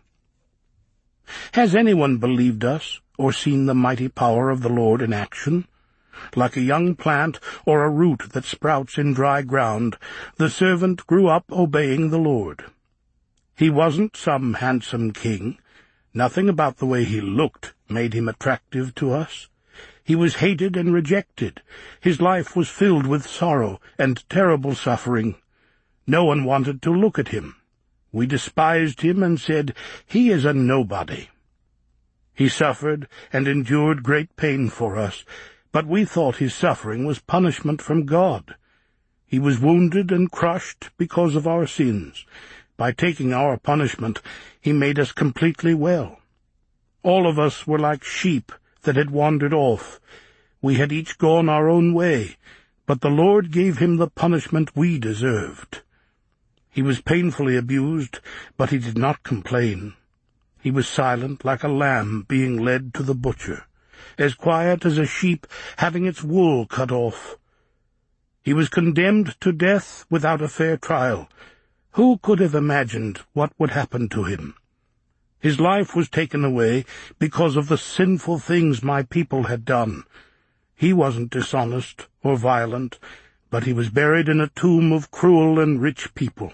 [SPEAKER 1] Has anyone believed us, or seen the mighty power of the Lord in action? Like a young plant or a root that sprouts in dry ground, the servant grew up obeying the Lord. He wasn't some handsome king. Nothing about the way he looked made him attractive to us. He was hated and rejected. His life was filled with sorrow and terrible suffering. No one wanted to look at him. We despised him and said, "He is a nobody." He suffered and endured great pain for us, but we thought his suffering was punishment from God. He was wounded and crushed because of our sins. By taking our punishment, he made us completely well. All of us were like sheep that had wandered off. We had each gone our own way, but the Lord gave him the punishment we deserved. He was painfully abused, but he did not complain. He was silent like a lamb being led to the butcher, as quiet as a sheep having its wool cut off. He was condemned to death without a fair trial. Who could have imagined what would happen to him? His life was taken away because of the sinful things my people had done. He wasn't dishonest or violent, but he was buried in a tomb of cruel and rich people.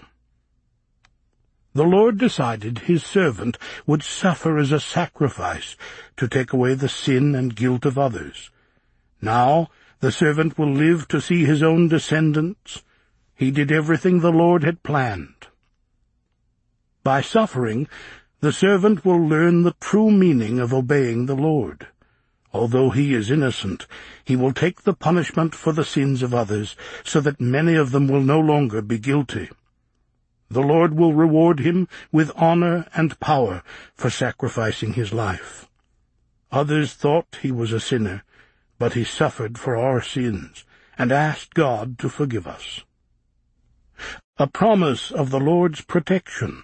[SPEAKER 1] The Lord decided his servant would suffer as a sacrifice to take away the sin and guilt of others. Now the servant will live to see his own descendants. He did everything the Lord had planned. By suffering, the servant will learn the true meaning of obeying the Lord. Although he is innocent, he will take the punishment for the sins of others, so that many of them will no longer be guilty. The Lord will reward him with honor and power for sacrificing his life. Others thought he was a sinner, but he suffered for our sins and asked God to forgive us. A promise of the Lord's protection.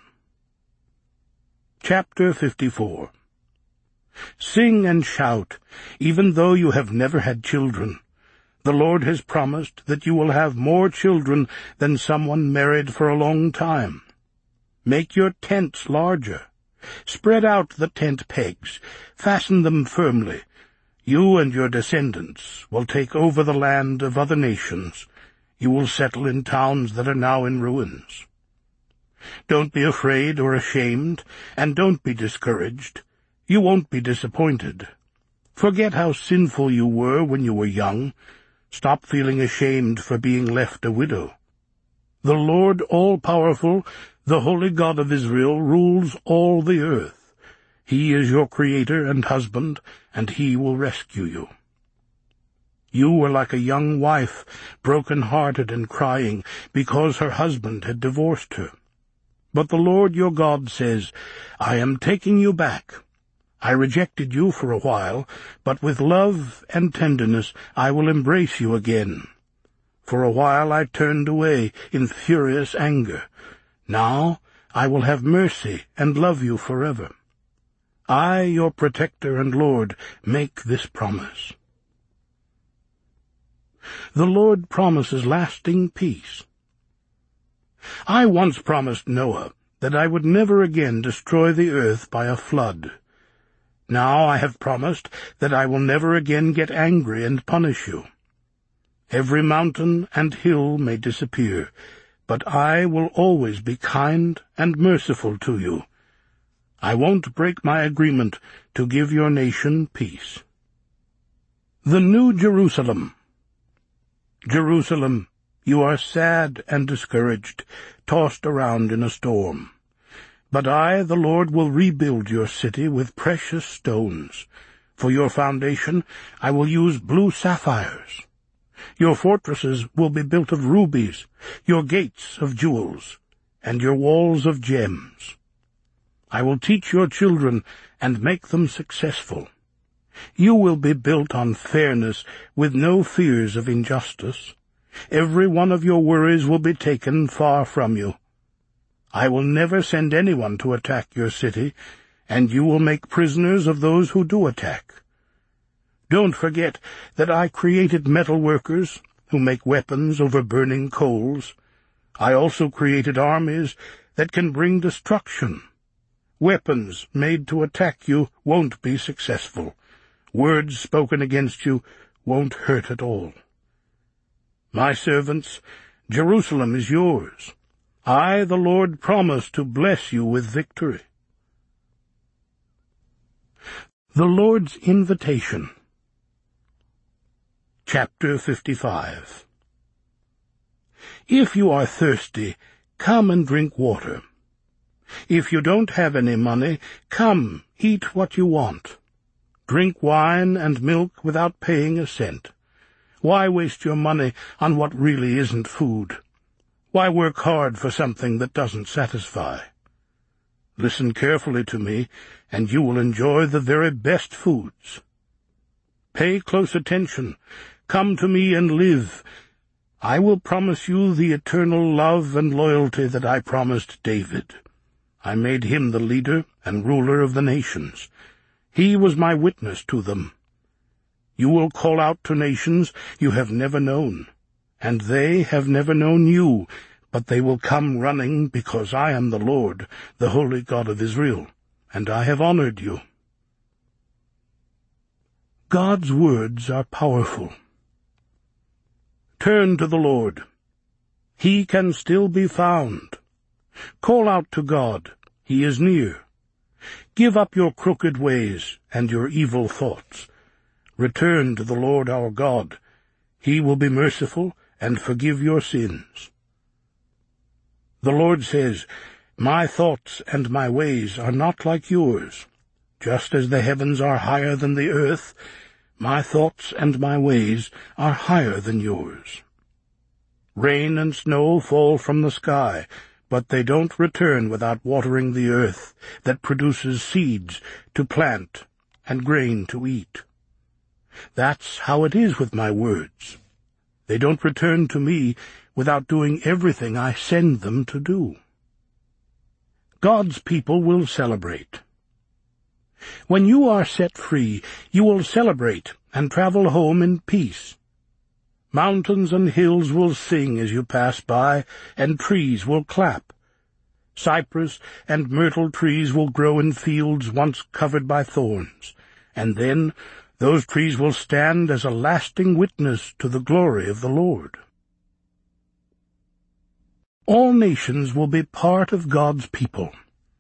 [SPEAKER 1] Chapter 54. Sing and shout, even though you have never had children. The Lord has promised that you will have more children than someone married for a long time. Make your tents larger. Spread out the tent pegs. Fasten them firmly. You and your descendants will take over the land of other nations. You will settle in towns that are now in ruins. Don't be afraid or ashamed, and don't be discouraged. You won't be disappointed. Forget how sinful you were when you were young. Stop feeling ashamed for being left a widow. The Lord all-powerful, the Holy God of Israel, rules all the earth. He is your Creator and husband, and He will rescue you. You were like a young wife, broken-hearted and crying, because her husband had divorced her. But the Lord your God says, I am taking you back. I rejected you for a while, but with love and tenderness I will embrace you again. For a while I turned away in furious anger. Now I will have mercy and love you forever. I, your protector and Lord, make this promise. The Lord promises lasting peace. I once promised Noah that I would never again destroy the earth by a flood. Now I have promised that I will never again get angry and punish you. Every mountain and hill may disappear, but I will always be kind and merciful to you. I won't break my agreement to give your nation peace. The New Jerusalem. Jerusalem, you are sad and discouraged, tossed around in a storm. But I, the Lord, will rebuild your city with precious stones. For your foundation I will use blue sapphires. Your fortresses will be built of rubies, your gates of jewels, and your walls of gems. I will teach your children and make them successful. You will be built on fairness with no fears of injustice. Every one of your worries will be taken far from you. I will never send anyone to attack your city, and you will make prisoners of those who do attack. Don't forget that I created metal workers who make weapons over burning coals. I also created armies that can bring destruction. Weapons made to attack you won't be successful. Words spoken against you won't hurt at all. My servants, Jerusalem is yours. I, the Lord, promise to bless you with victory. The Lord's Invitation. Chapter 55. If you are thirsty, come and drink water. If you don't have any money, come, eat what you want. Drink wine and milk without paying a cent. Why waste your money on what really isn't food? Why work hard for something that doesn't satisfy? Listen carefully to me, and you will enjoy the very best foods. Pay close attention. Come to me and live. I will promise you the eternal love and loyalty that I promised David. I made him the leader and ruler of the nations. He was my witness to them. You will call out to nations you have never known, and they have never known you, but they will come running because I am the Lord, the Holy God of Israel, and I have honored you. God's words are powerful. Turn to the Lord. He can still be found. Call out to God. He is near. Give up your crooked ways and your evil thoughts. Return to the Lord our God. He will be merciful and forgive your sins. The Lord says, My thoughts and my ways are not like yours. Just as the heavens are higher than the earth, my thoughts and my ways are higher than yours. Rain and snow fall from the sky, but they don't return without watering the earth that produces seeds to plant and grain to eat. That's how it is with my words. They don't return to me without doing everything I send them to do. God's people will celebrate. When you are set free, you will celebrate and travel home in peace. Mountains and hills will sing as you pass by, and trees will clap. Cypress and myrtle trees will grow in fields once covered by thorns, and then those trees will stand as a lasting witness to the glory of the Lord. All nations will be part of God's people.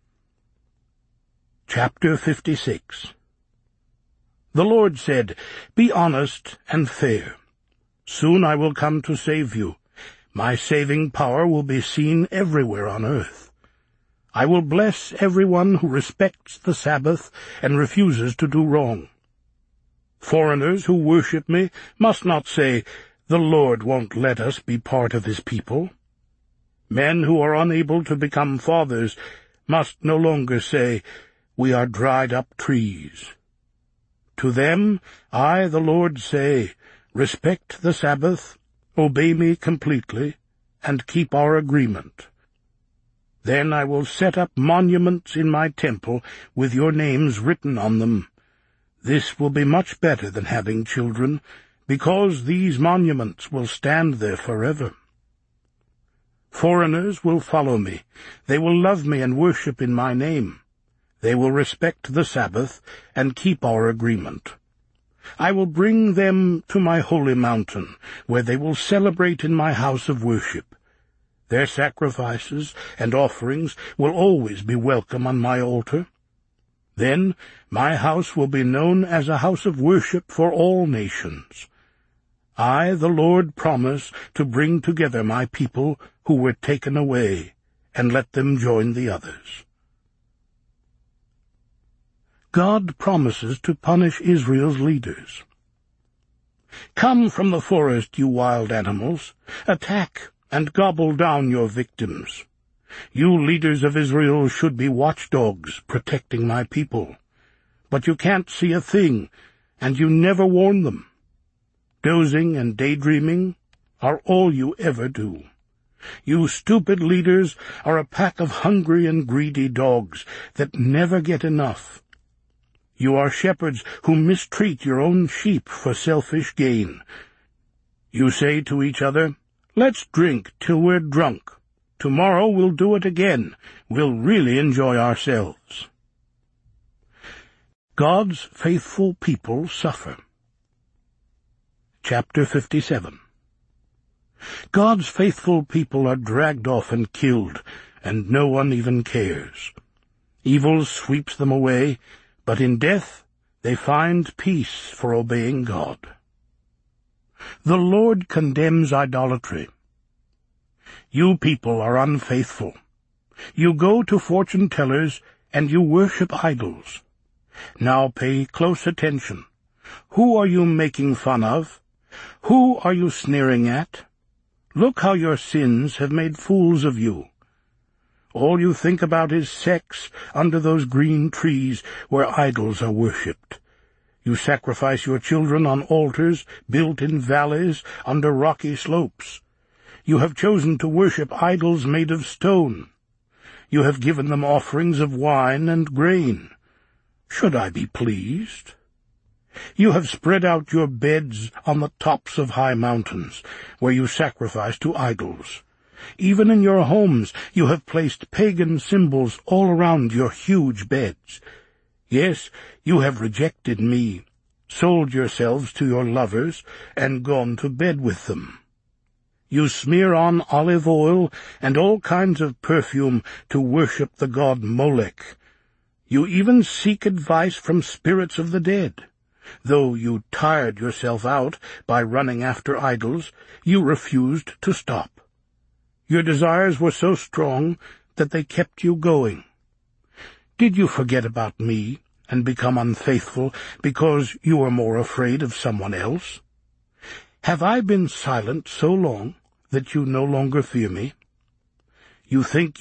[SPEAKER 1] Chapter 56. The Lord said, Be honest and fair. Soon I will come to save you. My saving power will be seen everywhere on earth. I will bless everyone who respects the Sabbath and refuses to do wrong. Foreigners who worship me must not say, The Lord won't let us be part of his people. Men who are unable to become fathers must no longer say, We are dried-up trees. To them I, the Lord, say, Respect the Sabbath, obey me completely, and keep our agreement. Then I will set up monuments in my temple with your names written on them. This will be much better than having children, because these monuments will stand there forever. Foreigners will follow me. They will love me and worship in my name. They will respect the Sabbath and keep our agreement. I will bring them to my holy mountain, where they will celebrate in my house of worship. Their sacrifices and offerings will always be welcome on my altar. Then my house will be known as a house of worship for all nations. I, the Lord, promise to bring together my people who were taken away, and let them join the others. God promises to punish Israel's leaders. Come from the forest, you wild animals. Attack and gobble down your victims. You leaders of Israel should be watchdogs protecting my people. But you can't see a thing, and you never warn them. Dozing and daydreaming are all you ever do. You stupid leaders are a pack of hungry and greedy dogs that never get enough. You are shepherds who mistreat your own sheep for selfish gain. You say to each other, "Let's drink till we're drunk. Tomorrow we'll do it again. We'll really enjoy ourselves." God's faithful people suffer. Chapter 57. God's faithful people are dragged off and killed, and no one even cares. Evil sweeps them away, but in death they find peace for obeying God. The Lord condemns idolatry. You people are unfaithful. You go to fortune-tellers and you worship idols. Now pay close attention. Who are you making fun of? Who are you sneering at? Look how your sins have made fools of you. All you think about is sex under those green trees where idols are worshipped. You sacrifice your children on altars built in valleys under rocky slopes. You have chosen to worship idols made of stone. You have given them offerings of wine and grain. Should I be pleased? You have spread out your beds on the tops of high mountains, where you sacrifice to idols. Even in your homes you have placed pagan symbols all around your huge beds. Yes, you have rejected me, sold yourselves to your lovers, and gone to bed with them. You smear on olive oil and all kinds of perfume to worship the god Molech. You even seek advice from spirits of the dead. Though you tired yourself out by running after idols, you refused to stop. Your desires were so strong that they kept you going. Did you forget about me and become unfaithful because you were more afraid of someone else? Have I been silent so long that you no longer fear me? You think